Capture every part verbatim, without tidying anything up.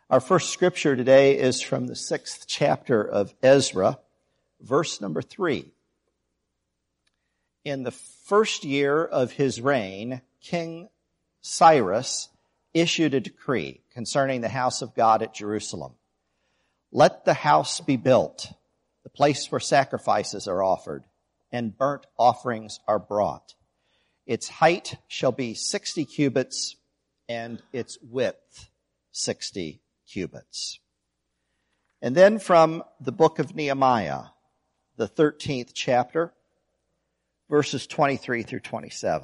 Our first scripture today is from the sixth chapter of Ezra, verse number three. In the first year of his reign, King Cyrus issued a decree concerning the house of God at Jerusalem. Let the house be built, the place where sacrifices are offered, and burnt offerings are brought. Its height shall be sixty cubits, and its width sixty cubits. And then from the book of Nehemiah, the thirteenth chapter, verses twenty-three through twenty-seven.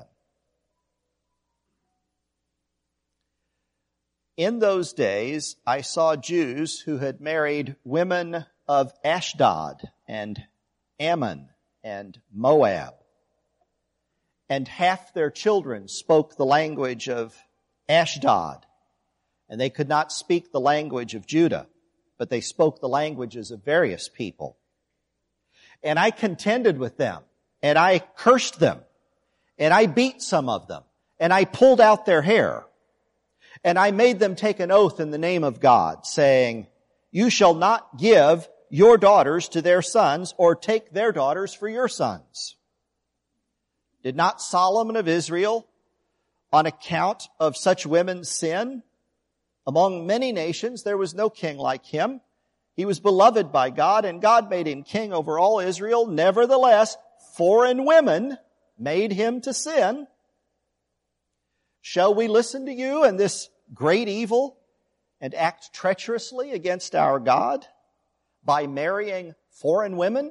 In those days, I saw Jews who had married women of Ashdod and Ammon and Moab, and half their children spoke the language of Ashdod, and they could not speak the language of Judah, but they spoke the languages of various people. And I contended with them, and I cursed them, and I beat some of them, and I pulled out their hair, and I made them take an oath in the name of God, saying, you shall not give your daughters to their sons, or take their daughters for your sons. Did not Solomon of Israel, on account of such women, sin? Among many nations there was no king like him. He was beloved by God, and God made him king over all Israel. Nevertheless, foreign women made him to sin. Shall we listen to you in this great evil and act treacherously against our God by marrying foreign women?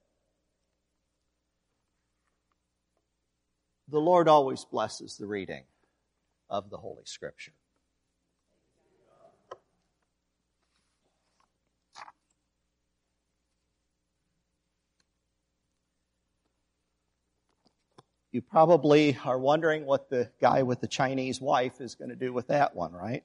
The Lord always blesses the reading of the Holy Scripture. You probably are wondering what the guy with the Chinese wife is going to do with that one, right?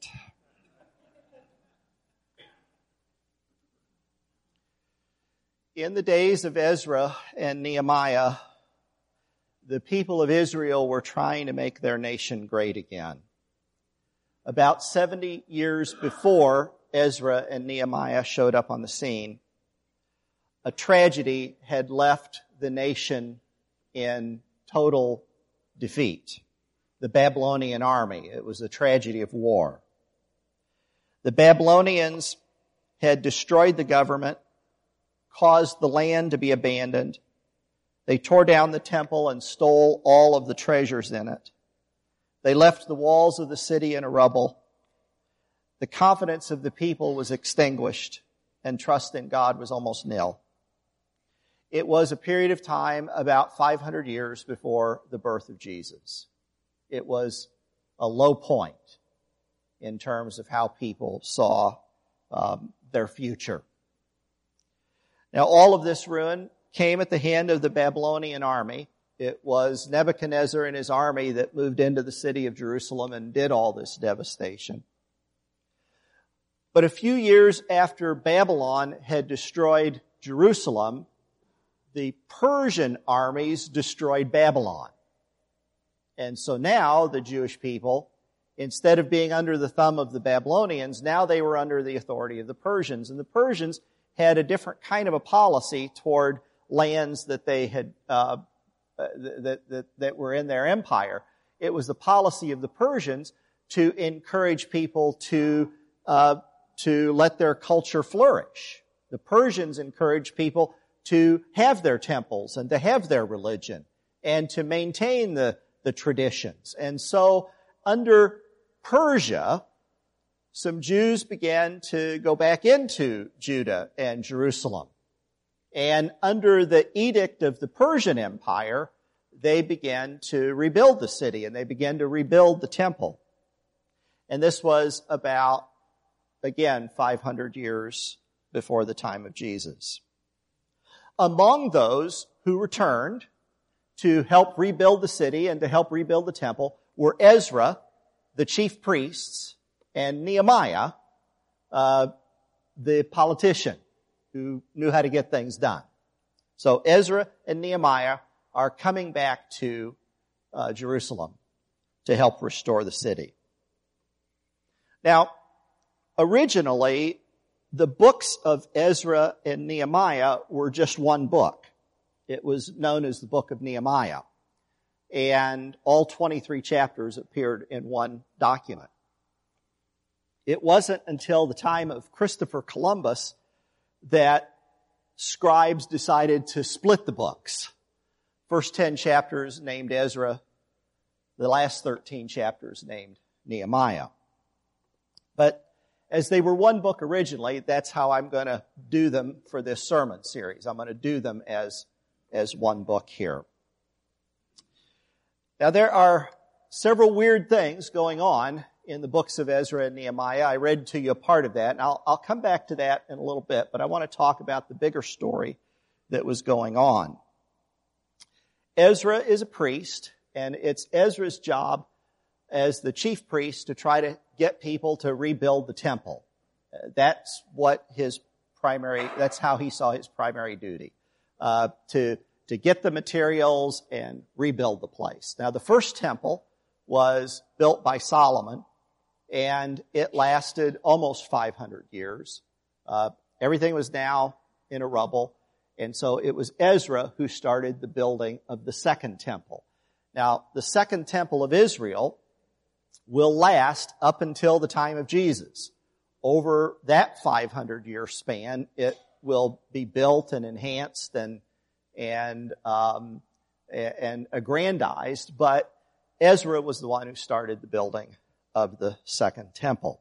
In the days of Ezra and Nehemiah, the people of Israel were trying to make their nation great again. About seventy years before Ezra and Nehemiah showed up on the scene, a tragedy had left the nation in total defeat. The Babylonian army. It was a tragedy of war. The Babylonians had destroyed the government, caused the land to be abandoned. They tore down the temple and stole all of the treasures in it. They left the walls of the city in a rubble. The confidence of the people was extinguished, and trust in God was almost nil. It was a period of time about five hundred years before the birth of Jesus. It was a low point in terms of how people saw um, their future. Now, all of this ruin came at the hand of the Babylonian army. It was Nebuchadnezzar and his army that moved into the city of Jerusalem and did all this devastation. But a few years after Babylon had destroyed Jerusalem, the Persian armies destroyed Babylon. And so now the Jewish people, instead of being under the thumb of the Babylonians, now they were under the authority of the Persians. And the Persians had a different kind of a policy toward lands that they had uh, that, that that were in their empire. It was the policy of the Persians to encourage people to uh, to let their culture flourish. The Persians encouraged people to have their temples and to have their religion and to maintain the, the traditions. And so under Persia, some Jews began to go back into Judah and Jerusalem. And under the edict of the Persian Empire, they began to rebuild the city and they began to rebuild the temple. And this was about, again, five hundred years before the time of Jesus. Among those who returned to help rebuild the city and to help rebuild the temple were Ezra, the chief priests, and Nehemiah, uh, the politician who knew how to get things done. So Ezra and Nehemiah are coming back to uh, Jerusalem to help restore the city. Now, originally, the books of Ezra and Nehemiah were just one book. It was known as the Book of Nehemiah. And all twenty-three chapters appeared in one document. It wasn't until the time of Christopher Columbus that scribes decided to split the books. First ten chapters named Ezra, the last thirteen chapters named Nehemiah. But as they were one book originally, that's how I'm going to do them for this sermon series. I'm going to do them as, as one book here. Now, there are several weird things going on in the books of Ezra and Nehemiah. I read to you a part of that, and I'll, I'll come back to that in a little bit, but I want to talk about the bigger story that was going on. Ezra is a priest, and it's Ezra's job as the chief priest to try to get people to rebuild the temple. Uh, that's what his primary, that's how he saw his primary duty, uh, to to get the materials and rebuild the place. Now, the first temple was built by Solomon, and it lasted almost five hundred years. Uh, everything was now in a rubble, and so it was Ezra who started the building of the second temple. Now, the second temple of Israel will last up until the time of Jesus. Over that five hundred year span, it will be built and enhanced and and um, and aggrandized, but Ezra was the one who started the building of the second temple.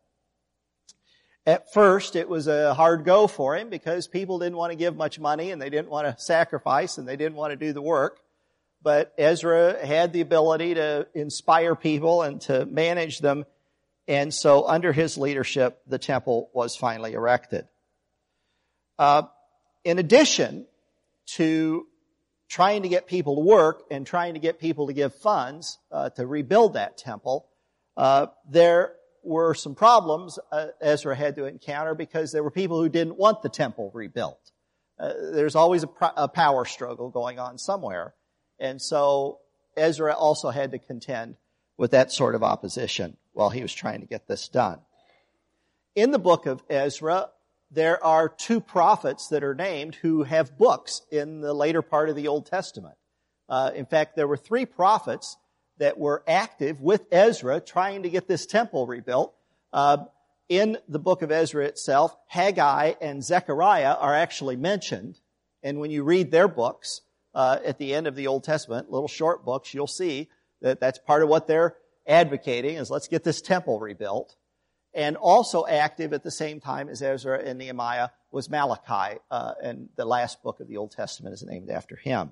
At first, it was a hard go for him because people didn't want to give much money and they didn't want to sacrifice and they didn't want to do the work. But Ezra had the ability to inspire people and to manage them, and so under his leadership, the temple was finally erected. Uh, in addition to trying to get people to work and trying to get people to give funds uh, to rebuild that temple, uh, there were some problems uh, Ezra had to encounter because there were people who didn't want the temple rebuilt. Uh, there's always a, pro- a power struggle going on somewhere. And so Ezra also had to contend with that sort of opposition while he was trying to get this done. In the book of Ezra, there are two prophets that are named who have books in the later part of the Old Testament. Uh, in fact, there were three prophets that were active with Ezra trying to get this temple rebuilt. Uh, in the book of Ezra itself, Haggai and Zechariah are actually mentioned. And when you read their books uh, at the end of the Old Testament, little short books, you'll see that that's part of what they're advocating is let's get this temple rebuilt. And also active at the same time as Ezra and Nehemiah was Malachi, uh, and the last book of the Old Testament is named after him.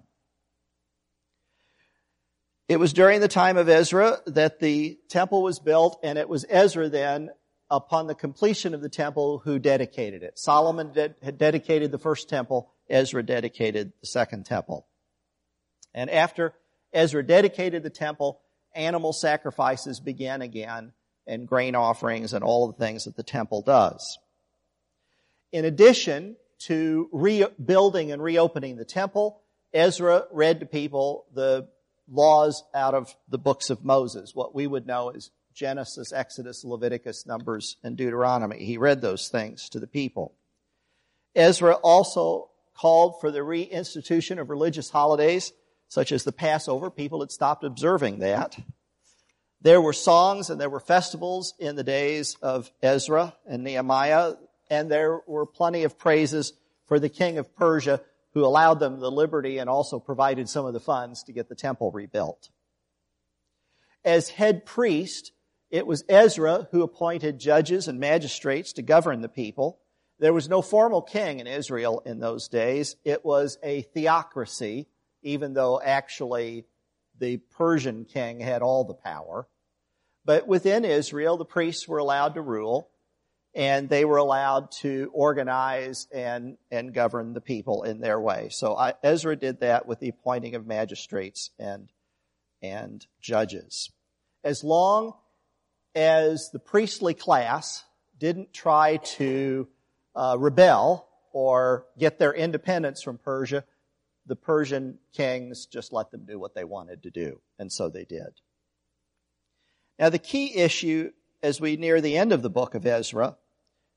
It was during the time of Ezra that the temple was built, and it was Ezra then, upon the completion of the temple, who dedicated it. Solomon de- had dedicated the first temple, Ezra dedicated the second temple. And after Ezra dedicated the temple, animal sacrifices began again, and grain offerings and all of the things that the temple does. In addition to rebuilding and reopening the temple, Ezra read to people the laws out of the books of Moses, what we would know as Genesis, Exodus, Leviticus, Numbers, and Deuteronomy. He read those things to the people. Ezra also called for the reinstitution of religious holidays, such as the Passover. People had stopped observing that. There were songs and there were festivals in the days of Ezra and Nehemiah, and there were plenty of praises for the king of Persia, who allowed them the liberty and also provided some of the funds to get the temple rebuilt. As head priest, it was Ezra who appointed judges and magistrates to govern the people. There was no formal king in Israel in those days. It was a theocracy, even though actually the Persian king had all the power. But within Israel, the priests were allowed to rule, and they were allowed to organize and, and govern the people in their way. So I, Ezra did that with the appointing of magistrates and, and judges. As long as the priestly class didn't try to uh, rebel or get their independence from Persia, the Persian kings just let them do what they wanted to do, and so they did. Now, the key issue as we near the end of the book of Ezra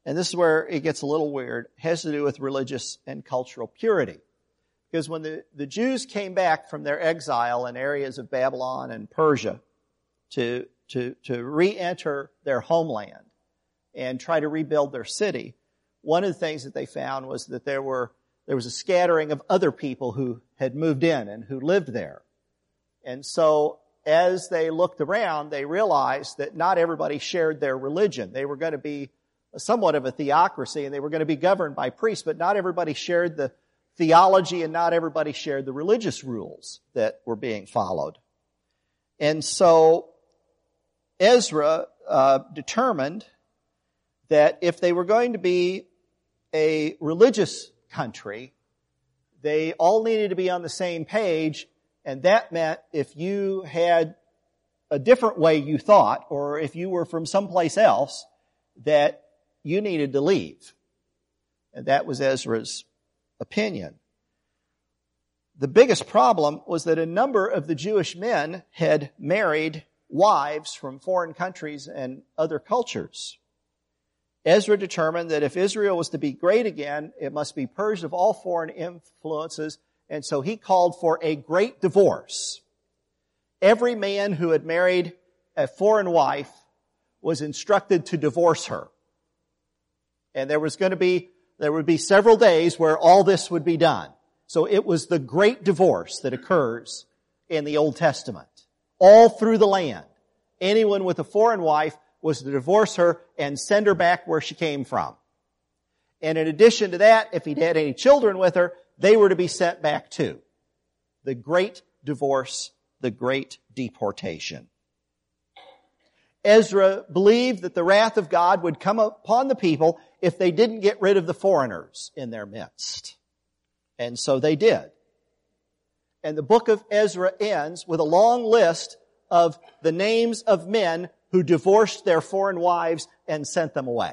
and this is where it gets a little weird, has to do with religious and cultural purity. Because when the, the Jews came back from their exile in areas of Babylon and Persia to, to, to re-enter their homeland and try to rebuild their city, one of the things that they found was that there were there was a scattering of other people who had moved in and who lived there. And so as they looked around, they realized that not everybody shared their religion. They were going to be somewhat of a theocracy, and they were going to be governed by priests, but not everybody shared the theology, and not everybody shared the religious rules that were being followed. And so Ezra uh, determined that if they were going to be a religious country, they all needed to be on the same page, and that meant if you had a different way you thought, or if you were from someplace else, that you needed to leave. And that was Ezra's opinion. The biggest problem was that a number of the Jewish men had married wives from foreign countries and other cultures. Ezra determined that if Israel was to be great again, it must be purged of all foreign influences, and so he called for a great divorce. Every man who had married a foreign wife was instructed to divorce her. And there was going to be, there would be several days where all this would be done. So it was the great divorce that occurs in the Old Testament. All through the land. Anyone with a foreign wife was to divorce her and send her back where she came from. And in addition to that, if he'd had any children with her, they were to be sent back too. The great divorce, the great deportation. Ezra believed that the wrath of God would come upon the people if they didn't get rid of the foreigners in their midst. And so they did. And the book of Ezra ends with a long list of the names of men who divorced their foreign wives and sent them away.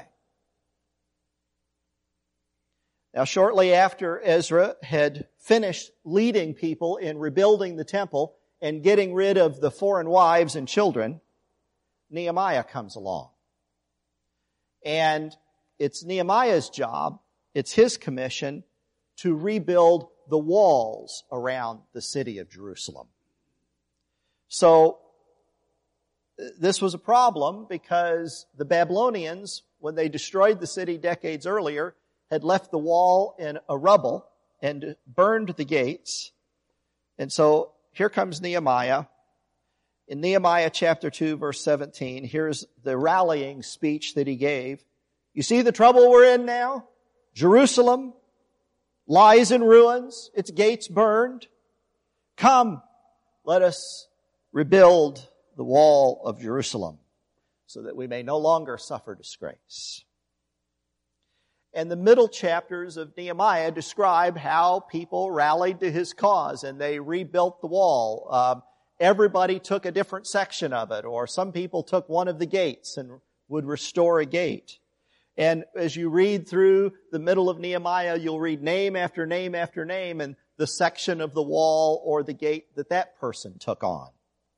Now, shortly after Ezra had finished leading people in rebuilding the temple and getting rid of the foreign wives and children, Nehemiah comes along. And it's Nehemiah's job, it's his commission to rebuild the walls around the city of Jerusalem. So, this was a problem because the Babylonians, when they destroyed the city decades earlier, had left the wall in a rubble and burned the gates. And so here comes Nehemiah. In Nehemiah chapter two, verse seventeen, here's the rallying speech that he gave. You see the trouble we're in now? Jerusalem lies in ruins, its gates burned. Come, let us rebuild the wall of Jerusalem so that we may no longer suffer disgrace. And the middle chapters of Nehemiah describe how people rallied to his cause and they rebuilt the wall. Um, everybody took a different section of it, or some people took one of the gates and would restore a gate. And as you read through the middle of Nehemiah, you'll read name after name after name and the section of the wall or the gate that that person took on.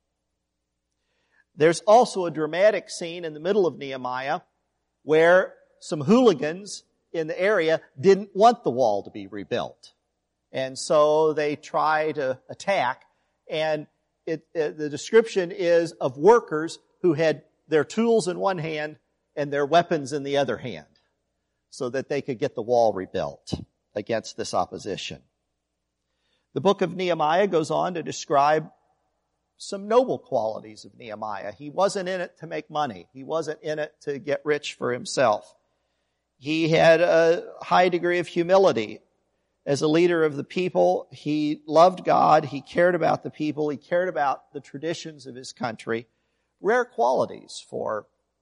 There's also a dramatic scene in the middle of Nehemiah where some hooligans in the area didn't want the wall to be rebuilt. And so they try to attack. And it, it, the description is of workers who had their tools in one hand and their weapons in the other hand so that they could get the wall rebuilt against this opposition. The book of Nehemiah goes on to describe some noble qualities of Nehemiah. He wasn't in it to make money. He wasn't in it to get rich for himself. He had a high degree of humility. As a leader of the people, he loved God, he cared about the people, he cared about the traditions of his country. Rare qualities for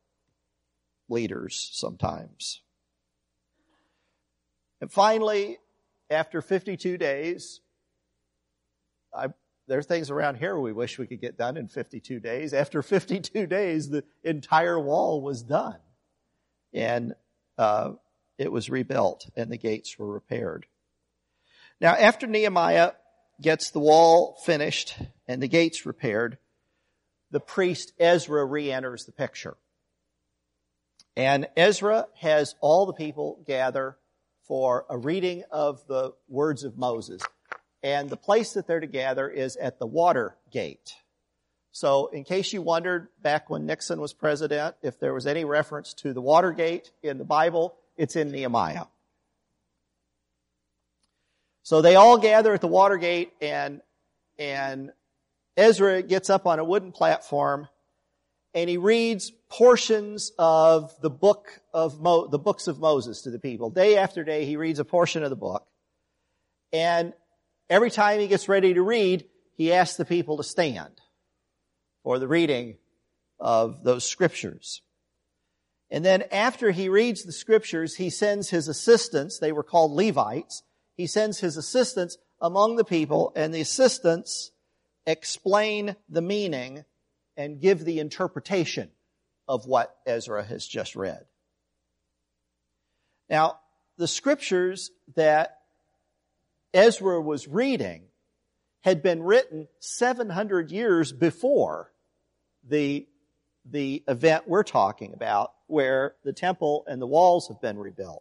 leaders sometimes. And finally, after fifty-two days, I There are things around here we wish we could get done in fifty-two days. After fifty-two days, the entire wall was done. And uh, it was rebuilt, and the gates were repaired. Now, after Nehemiah gets the wall finished and the gates repaired, the priest Ezra re-enters the picture. And Ezra has all the people gather for a reading of the words of Moses. And the place that they're to gather is at the Water Gate. So in case you wondered back when Nixon was president, if there was any reference to the Watergate in the Bible, it's in Nehemiah. So they all gather at the Watergate, and, and Ezra gets up on a wooden platform and he reads portions of the book of Mo, the books of Moses to the people. Day after day, he reads a portion of the book. And every time he gets ready to read, he asks the people to stand for the reading of those scriptures. And then after he reads the scriptures, he sends his assistants, they were called Levites, he sends his assistants among the people, and the assistants explain the meaning and give the interpretation of what Ezra has just read. Now, the scriptures that Ezra was reading had been written seven hundred years before the, the event we're talking about, where the temple and the walls have been rebuilt.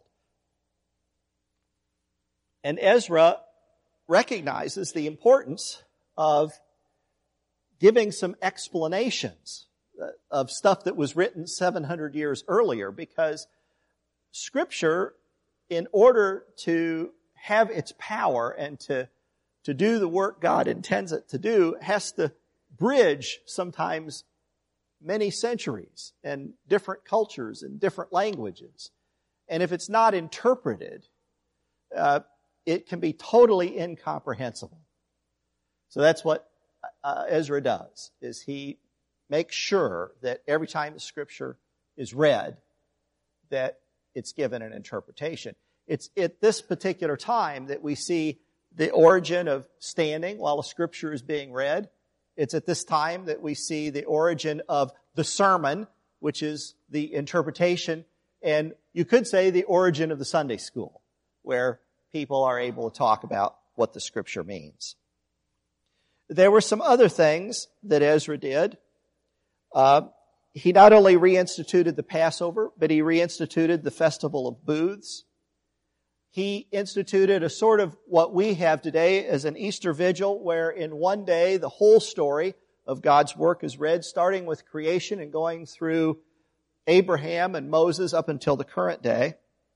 And Ezra recognizes the importance of giving some explanations of stuff that was written seven hundred years earlier, because Scripture, in order to have its power and to, to do the work God intends it to do, has to bridge sometimes many centuries and different cultures and different languages. And if it's not interpreted, uh, it can be totally incomprehensible. So that's what uh, Ezra does, is he makes sure that every time the Scripture is read, that it's given an interpretation. It's at this particular time that we see the origin of standing while a Scripture is being read. It's at this time that we see the origin of the sermon, which is the interpretation, and you could say the origin of the Sunday school, where people are able to talk about what the Scripture means. There were some other things that Ezra did. Uh, he not only reinstituted the Passover, but he reinstituted the Festival of Booths. He instituted a sort of what we have today as an Easter vigil, where in one day the whole story of God's work is read, starting with creation and going through Abraham and Moses up until the current day.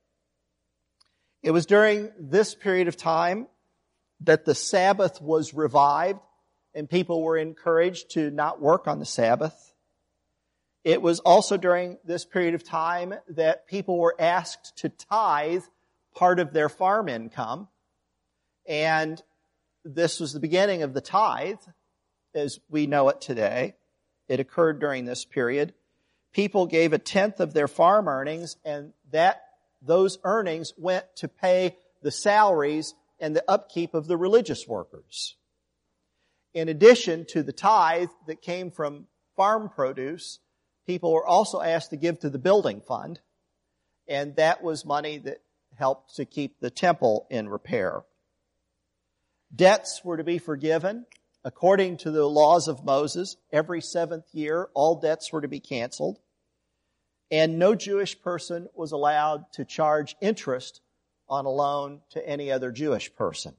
It was during this period of time that the Sabbath was revived and people were encouraged to not work on the Sabbath. It was also during this period of time that people were asked to tithe part of their farm income. And this was the beginning of the tithe, as we know it today. It occurred during this period. People gave a tenth of their farm earnings, and that those earnings went to pay the salaries and the upkeep of the religious workers. In addition to the tithe that came from farm produce, people were also asked to give to the building fund, and that was money that helped to keep the temple in repair. Debts were to be forgiven. According to the laws of Moses, every seventh year, all debts were to be canceled. And no Jewish person was allowed to charge interest on a loan to any other Jewish person.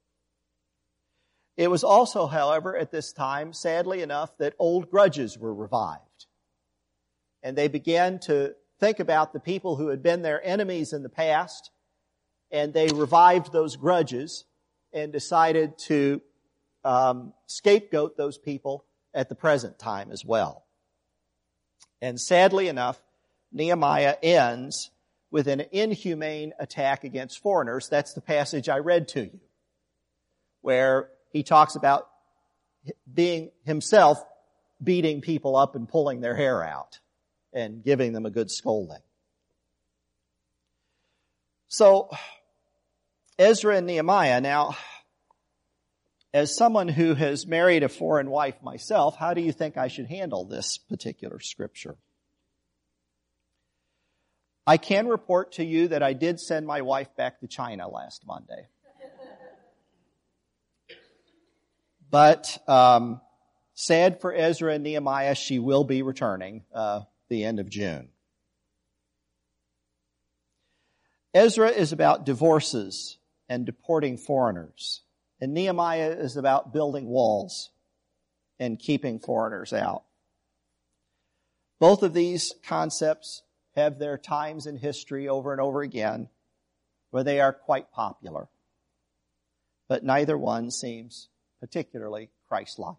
It was also, however, at this time, sadly enough, that old grudges were revived. And they began to think about the people who had been their enemies in the past, and they revived those grudges and decided to um, scapegoat those people at the present time as well. And sadly enough, Nehemiah ends with an inhumane attack against foreigners. That's the passage I read to you, where he talks about being himself beating people up and pulling their hair out and giving them a good scolding. So, Ezra and Nehemiah. Now, as someone who has married a foreign wife myself, how do you think I should handle this particular scripture? I can report to you that I did send my wife back to China last Monday. But um, sad for Ezra and Nehemiah, she will be returning uh, the end of June. Ezra is about divorces and deporting foreigners, and Nehemiah is about building walls and keeping foreigners out. Both of these concepts have their times in history over and over again where they are quite popular, but neither one seems particularly Christ-like.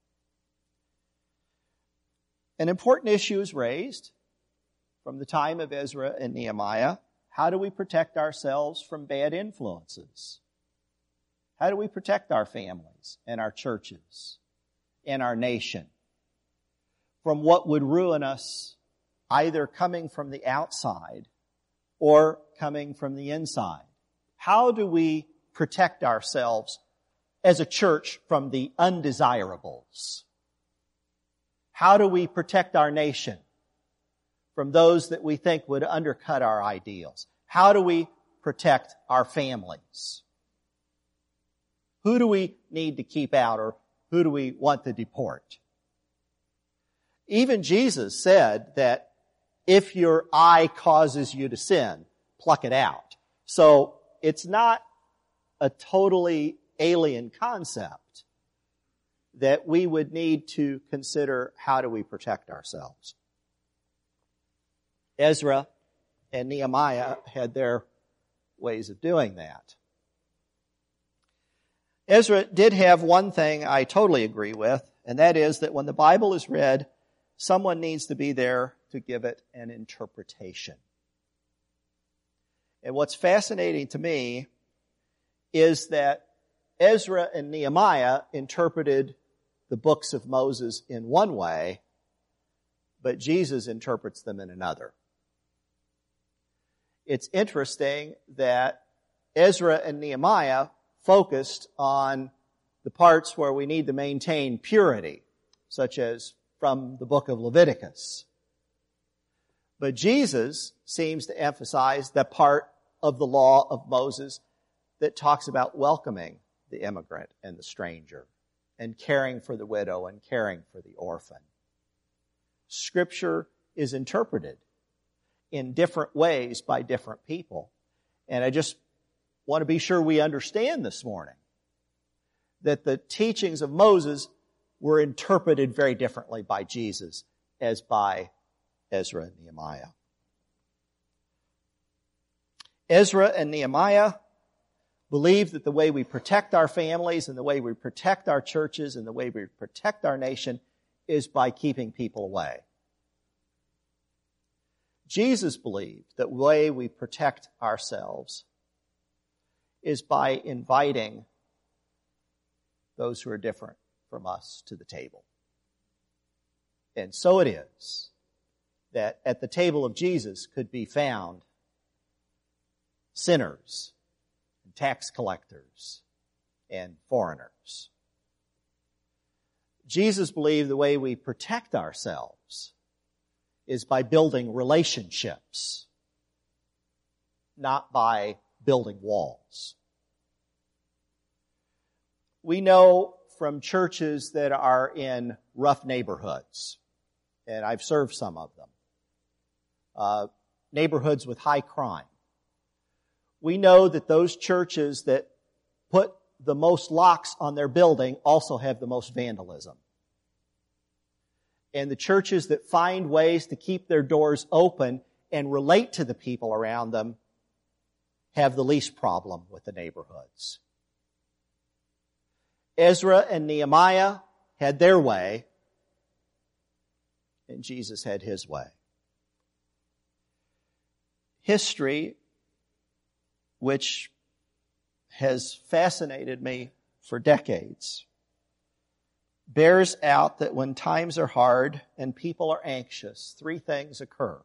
An important issue is raised from the time of Ezra and Nehemiah. How do we protect ourselves from bad influences? How do we protect our families and our churches and our nation from what would ruin us, either coming from the outside or coming from the inside? How do we protect ourselves as a church from the undesirables? How do we protect our nation from those that we think would undercut our ideals? How do we protect our families? Who do we need to keep out, or who do we want to deport? Even Jesus said that if your eye causes you to sin, pluck it out. So it's not a totally alien concept that we would need to consider how do we protect ourselves. Ezra and Nehemiah had their ways of doing that. Ezra did have one thing I totally agree with, and that is that when the Bible is read, someone needs to be there to give it an interpretation. And what's fascinating to me is that Ezra and Nehemiah interpreted the books of Moses in one way, but Jesus interprets them in another. It's interesting that Ezra and Nehemiah focused on the parts where we need to maintain purity, such as from the book of Leviticus. But Jesus seems to emphasize the part of the law of Moses that talks about welcoming the immigrant and the stranger, and caring for the widow and caring for the orphan. Scripture is interpreted in different ways by different people. And I just want to be sure we understand this morning that the teachings of Moses were interpreted very differently by Jesus as by Ezra and Nehemiah. Ezra and Nehemiah believe that the way we protect our families and the way we protect our churches and the way we protect our nation is by keeping people away. Jesus believed that the way we protect ourselves is by inviting those who are different from us to the table. And so it is that at the table of Jesus could be found sinners, and tax collectors, and foreigners. Jesus believed the way we protect ourselves is by building relationships, not by building walls. We know from churches that are in rough neighborhoods, and I've served some of them, uh, neighborhoods with high crime. We know that those churches that put the most locks on their building also have the most vandalism. And the churches that find ways to keep their doors open and relate to the people around them have the least problem with the neighborhoods. Ezra and Nehemiah had their way, and Jesus had his way. History, which has fascinated me for decades, bears out that when times are hard and people are anxious, three things occur.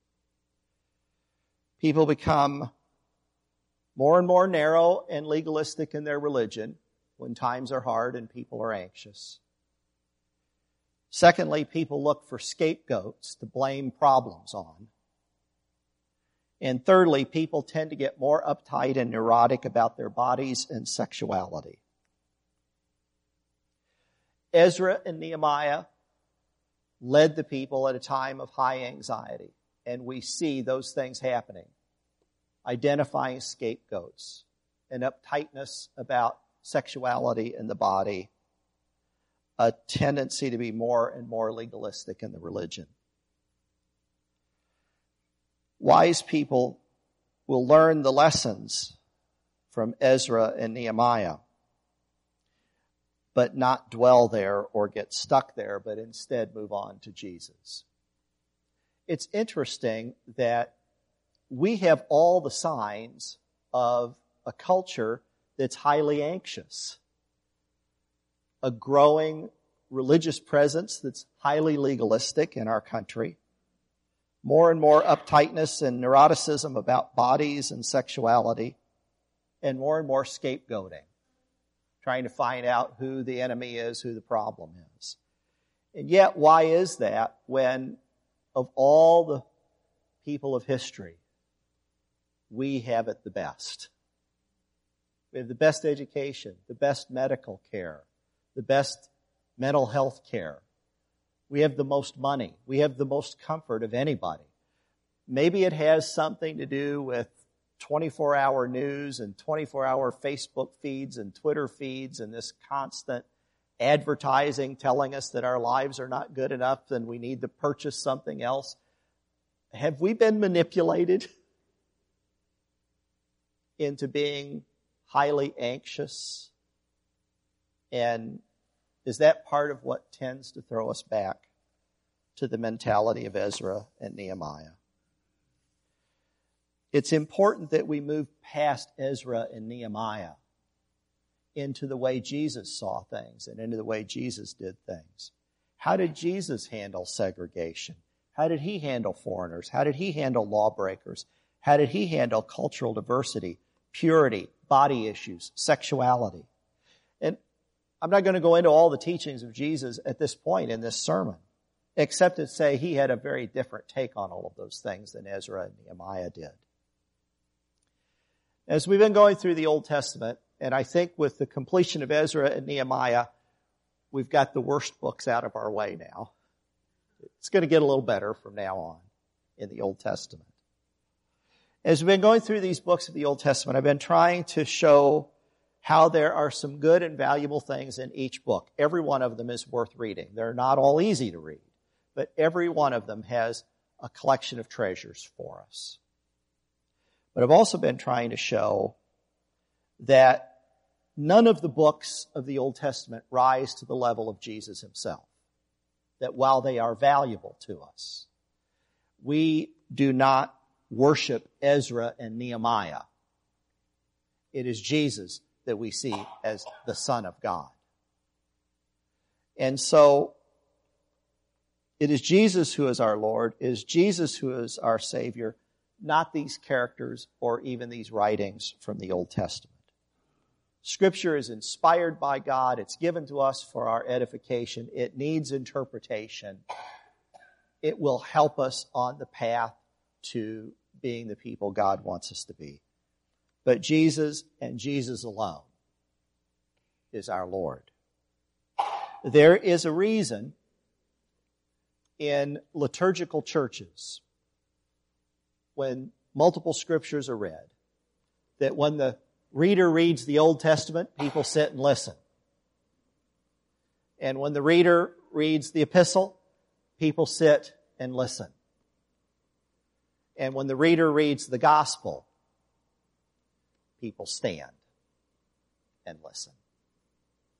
People become more and more narrow and legalistic in their religion when times are hard and people are anxious. Secondly, people look for scapegoats to blame problems on. And thirdly, people tend to get more uptight and neurotic about their bodies and sexuality. Ezra and Nehemiah led the people at a time of high anxiety, and we see those things happening identifying scapegoats, an uptightness about sexuality in the body, a tendency to be more and more legalistic in the religion. Wise people will learn the lessons from Ezra and Nehemiah, but not dwell there or get stuck there, but instead move on to Jesus. It's interesting that we have all the signs of a culture that's highly anxious, a growing religious presence that's highly legalistic in our country, more and more uptightness and neuroticism about bodies and sexuality, and more and more scapegoating, trying to find out who the enemy is, who the problem is. And yet, why is that when of all the people of history, we have it the best? We have the best education, the best medical care, the best mental health care. We have the most money. We have the most comfort of anybody. Maybe it has something to do with twenty-four hour news and twenty-four hour Facebook feeds and Twitter feeds and this constant advertising telling us that our lives are not good enough and we need to purchase something else. Have we been manipulated into being highly anxious? And is that part of what tends to throw us back to the mentality of Ezra and Nehemiah? It's important that we move past Ezra and Nehemiah into the way Jesus saw things and into the way Jesus did things. How did Jesus handle segregation? How did he handle foreigners? How did he handle lawbreakers? How did he handle cultural diversity, purity, body issues, sexuality? And I'm not going to go into all the teachings of Jesus at this point in this sermon, except to say he had a very different take on all of those things than Ezra and Nehemiah did. As we've been going through the Old Testament, and I think with the completion of Ezra and Nehemiah, we've got the worst books out of our way now. It's going to get a little better from now on in the Old Testament. As we've been going through these books of the Old Testament, I've been trying to show how there are some good and valuable things in each book. Every one of them is worth reading. They're not all easy to read, but every one of them has a collection of treasures for us. But I've also been trying to show that none of the books of the Old Testament rise to the level of Jesus himself. That while they are valuable to us, we do not worship Ezra and Nehemiah. It is Jesus that we see as the Son of God. And so, it is Jesus who is our Lord, it is Jesus who is our Savior, not these characters or even these writings from the Old Testament. Scripture is inspired by God. It's given to us for our edification. It needs interpretation. It will help us on the path to being the people God wants us to be. But Jesus and Jesus alone is our Lord. There is a reason in liturgical churches, when multiple scriptures are read, that when the reader reads the Old Testament, people sit and listen. And when the reader reads the epistle, people sit and listen. And when the reader reads the gospel, people stand and listen.